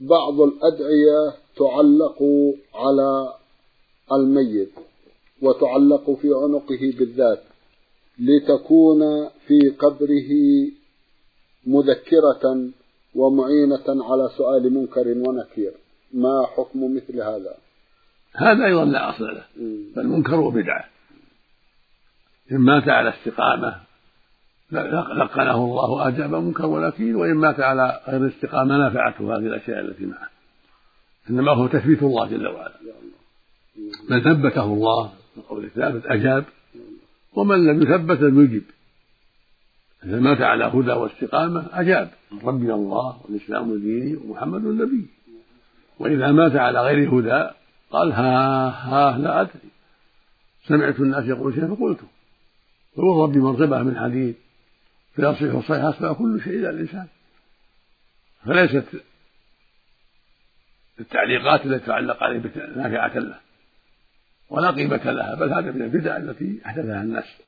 بعض الأدعية تعلق على الميت وتعلق في عنقه بالذات لتكون في قبره مذكرة ومعينة على سؤال منكر ونكير، ما حكم مثل هذا؟ هذا أيضا لا أصل له، بل منكر وبدعة. إن مات على استقامة لقنه الله أجاب منكر ونكير، وإن مات على غير الاستقامة نفعته هذه الأشياء التي معه، إنما هو تثبيت الله جل وعلا. من ثبته الله بقول الثابت أجاب، ومن لم يثبت لم يجب. إذا مات على هدى واستقامة أجاب، ربي الله والإسلام ديني ومحمد نبي. وإذا مات على غير هدى قال ها لا أدري، سمعت الناس يقول شيئا فقلته. فهو ربي مرتبة من حديد فيصيح الصيحة أسمع كل شيء إلى الإنسان. فليست التعليقات التي تعلق عليه نافعة له ولا قيمة لها، بل هذا من البدع التي أحدثها الناس.